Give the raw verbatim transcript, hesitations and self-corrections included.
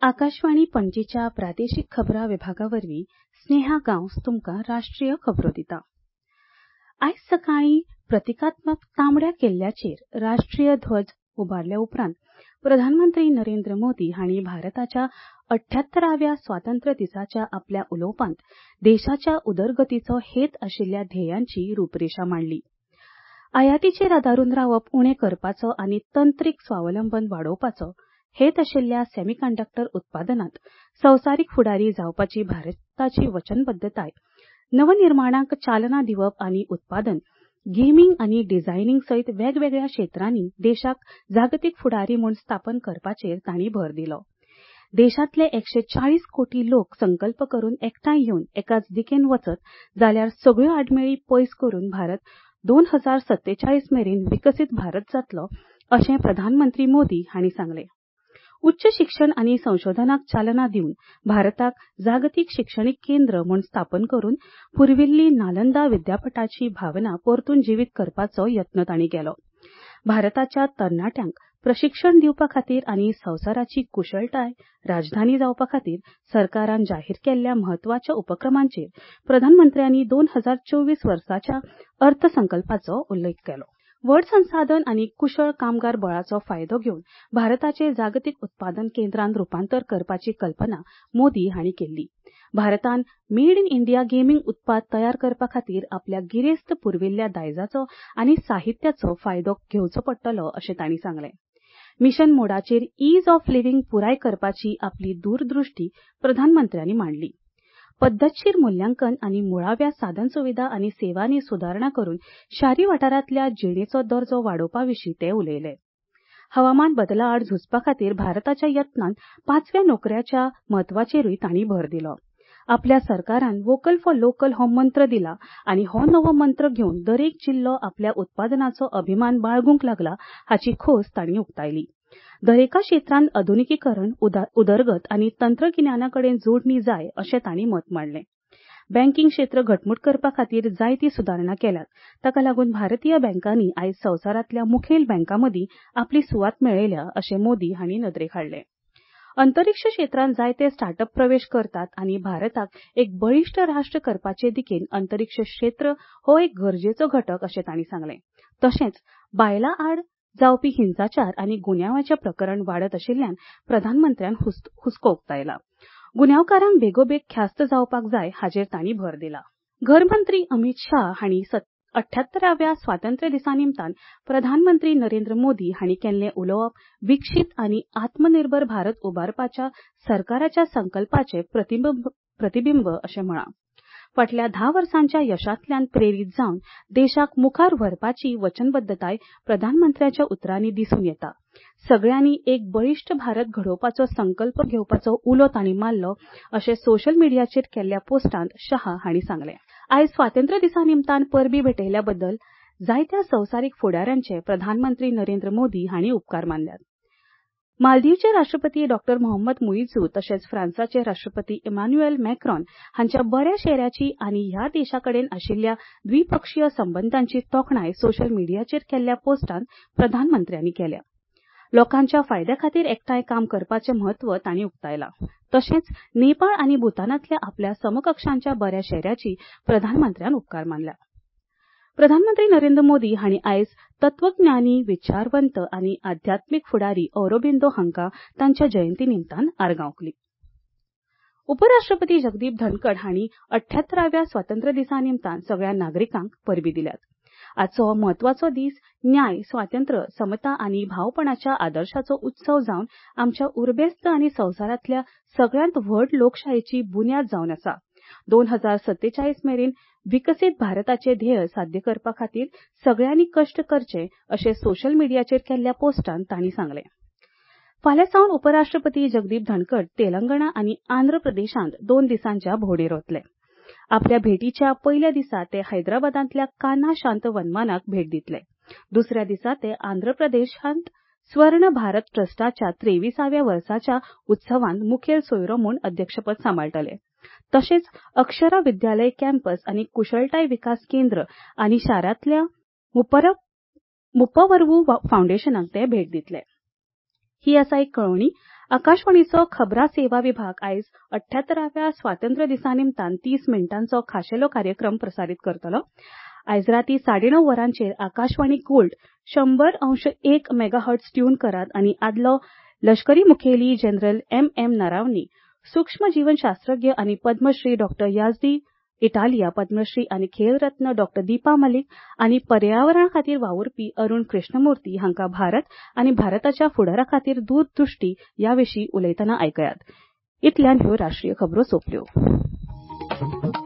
आकाशवाणी पणजीच्या प्रादेशीक खबरां विभागावरवीं स्नेहा गांवस तुमकां राष्ट्रीय खबरो दिता. आयज सकाळीं प्रतिकात्मक तांबड्या किल्ल्याचेर राष्ट्रीय ध्वज उबारले उपरांत प्रधानमंत्री नरेंद्र मोदी हांणी भारताच्या अठ्ठ्यात्तराव्या स्वातंत्र्य दिसाच्या आपल्या उलोवपांत देशाच्या उदरगतीचो हेत आशिल्ल्या ध्येयांची रूपरेषा मांडली. आयातीचेर आदारून रावप उणें करपाचो आनी तंत्रीक स्वावलंबन वाडोवपाचो हेत आशिल्ल्या सेमीकंडक्टर उत्पादनांत संवसारीक फुडारी जावपाची भारताची वचनबद्धताय, नवनिर्माणाक चालना दिवप आनी उत्पादन, गेमिंग आनी डिझायनिंग सयत वेगवेगळ्या क्षेत्रांनी देशाक जागतीक फुडारी म्हूण स्थापन करपाचेर तांणी भर दिलो. देशांतले एकशे चाळीस कोटी लोक संकल्प करून एकठांय येवन एकाच दिकेन वचत जाल्यार सगळ्यो आडमेळी पयस करून भारत दोन हजार सत्तेचाळीस मेरेन विकसीत भारत जातलो अशें प्रधानमंत्री मोदी हांणी सांगलें. उच्च शिक्षण आनी संशोधनाक चालना दिवन भारताक जागतीक शिक्षणीक केंद्र म्हूण स्थापन करून पुर्विल्ली नालंदा विद्यापीठाची भावना परतून जिवीत करपाचो यत्न तांणी केलो. भारताच्या तरणाट्यांक प्रशिक्षण दिवपा खातीर आनी संवसाराची कुशळटाय राजधानी जावपा खातीर सरकारान जाहीर केल्ल्या म्हत्वाच्या उपक्रमांचेर प्रधानमंत्र्यांनी दोन हजार चोवीस वर्साच्या अर्थसंकल्पाचो उल्लेख केलो. व्हड संसाधन आनी कुशळ कामगार बळाचो फायदो घेवन भारताचे जागतीक उत्पादन केंद्रांत रुपांतर करपाची कल्पना मोदी हांणी केल्ली. भारतान मेड इन इंडिया गेमिंग उत्पाद तयार करपा खातीर आपल्या गिरेस्त पुरविल्ल्या दायजाचो आनी साहित्याचो फायदो घेवचो पडटलो अशें तांणी सांगलें. मिशन मोडाचेर ईज ऑफ लिव्हिंग पुराय करपाची आपली दूरदृश्टी प्रधानमंत्र्यांनी मांडली. पद्दतशीर मुल्यांकन आनी मुळाव्या साधनसुविधा आनी सेवांनी सुदारणा करून शारी वाठारांतल्या जिणेचो दर्जो वाडोवपाविशीं ते उलयले. हवामान बदला आड झुजपा खातीर भारताच्या यत्नांत पांचव्या नोकऱ्याच्या म्हत्वाचेरूय तांणी भर दिलो. आपल्या सरकारान वोकल फॉर लोकल हो मंत्र दिला आनी हो नवो मंत्र घेवन दरेक जिल्लो आपल्या उत्पादनाचो अभिमान बाळगूंक लागला हाची खोस तांणी उक्तायली. दरेका क्षेत्रांत आधुनिकीकरण, उदरगत आनी तंत्रगिन्यानाकडेन जोडणी जाय अशें तांणी मत मांडलें. बँकिंग क्षेत्र घटमूट करपा खातीर जायती सुदारणा केल्यात. ताका लागून भारतीय बँकांनी आयज संवसारांतल्या मुखेल बँकांमदीं आपली सुवात मेळयल्या अशें मोदी हांणी नदरेक हाडलें. अंतरिक्ष क्षेत्रांत जायते स्टार्टअप प्रवेश करतात आनी भारताक एक बळिश्ट राष्ट्र करपाचे दिकेन अंतरिक्ष क्षेत्र हो एक गरजेचो घटक अशें तांणी सांगलें. तशेंच बायलां आड जावपी हिंसाचार आनी गुन्यांवाचें प्रकरण वाडत आशिल्ल्यान प्रधानमंत्र्यान हुस्को उक्तायला. गुन्यांवकारांक बेगोबेग ख्यास्त जावपाक जाय हाचेर तांणी भर दिला. घरमंत्री अमित शाह हांणी अठ्ठ्यात्तराव्या स्वातंत्र्य दिसा निमतान प्रधानमंत्री नरेंद्र मोदी हांणी केल्लें उलोवप विकसीत आनी आत्मनिर्भर भारत उबारपाच्या सरकाराच्या संकल्पाचें प्रतिबिंब अशें म्हळां. फाटल्या धा वर्सांच्या यशांतल्यान प्रेरीत जावन देशाक मुखार व्हरपाची वचनबद्धताय प्रधानमंत्र्याच्या उतरांनी दिसून येता. सगळ्यांनी एक बळिश्ट भारत घडोवपाचो संकल्प घेवपाचो उलो तांणी मारलो अशें सोशल मिडियाचेर केल्ल्या पोस्टांत शाह हांणी सांगलें. आयज स्वातंत्र्य दिसा निमतान परबीं भेटयल्या बद्दल जायत्या संवसारीक फुडाऱ्यांचे प्रधानमंत्री नरेंद्र मोदी हांणी उपकार मानल्यात. मालदीवचे राष्ट्रपती डॉ मोहम्मद मुइझू तशेंच फ्रांसाचे राष्ट्रपती इमॅन्युएल मॅक्रॉन हांच्या बऱ्या शेऱ्याची आनी ह्या देशाकडेन आशिल्ल्या द्विपक्षीय संबंधांची तोखणाय सोशल मिडियाचेर केल्ल्या पोस्टांत प्रधानमंत्र्यांनी केल्या. लोकांच्या फायद्या खातीर एकठांय काम करपाचें म्हत्व तांणी उक्तायलां. तशेंच नेपाळ आनी भूतानांतल्या आपल्या समकक्षांच्या बऱ्या शेऱ्याची प्रधानमंत्र्यान उपकार मानल्या. प्रधानमंत्री नरेंद्र मोदी हांणी आयज तत्वज्ञानी, विचारवंत आनी आध्यात्मीक फुडारी औरोबिंदो हांकां तांच्या जयंती निमतान आर्गां ओंपलीं. उपराष्ट्रपती जगदीप धनखड हांणी अठ्ठ्यात्तराव्या स्वातंत्र्य दिसा निमतान सगळ्या नागरिकांक परबीं दिल्यात. आजचो हो म्हत्वाचो दीस न्याय, स्वातंत्र्य, समता आनी भावपणाच्या आदर्शाचो उत्सव जावन आमच्या उर्बेस्त आनी संवसारांतल्या सगळ्यांत व्हड लोकशायेची बुन्याद जावन आसा. दोन हजार सत्तेचाळीस मेरेन विकसीत भारताचे ध्येय साध्य करपा खातीर सगळ्यांनी कश्ट करचे अशें सोशल मिडियाचेर केल्ल्या पोस्टांत तांणी सांगलें. फाल्यां सावन उपराष्ट्रपती जगदीप धनखड तेलंगणा आनी आंध्र प्रदेशांत दोन दिसांच्या भोंवडेर वतले. आपल्या भेटीच्या पयल्या दिसा ते हैदराबादांतल्या कान्हा शांत वनमानाक भेट दितले. दुसऱ्या दिसा ते आंध्र प्रदेशांत स्वर्ण भारत ट्रस्टाच्या त्रेविसाव्या वर्साच्या उत्सवांत मुखेल सोयरो म्हूण अध्यक्षपद सांबाळटले. तशेंच अक्षरा विद्यालय कॅम्पस आनी कुशळटाय विकास केंद्र आनी शारांतल्या मुप्पवरवू फावंडेशनाक ते भेट दितले. ही आसा एक कळोवणी. आकाशवाणीचो खबरां सेवा विभाग आयज अठ्ठ्यात्तराव्या स्वातंत्र्य दिसा निमतान तीस मिनटांचो खाशेलो कार्यक्रम प्रसारीत करतलो. आयज राती साडेणव वरांचेर आकाशवाणी गोल्ड शंभर अंश एक मेगाहर्ट्ज ट्यून करात आनी आदलो लष्करी मुखेली जनरल एम एम नरावने सूक्ष्म जीवशास्त्रज्ञ आनी पद्मश्री डॉ याझदी इटालिया पद्मश्री आनी खेलरत्न डॉ दीपा मलिक आनी पर्यावरणा खातीर वावुरपी अरुण कृष्णमूर्ती हांका भारत आनी भारताच्या फुडारा खातीर दूरदृष्टी ह्या विशीं उलयतना आयकयात. इतल्यान ह्यो राष्ट्रीय खबरो सोंपल्यो.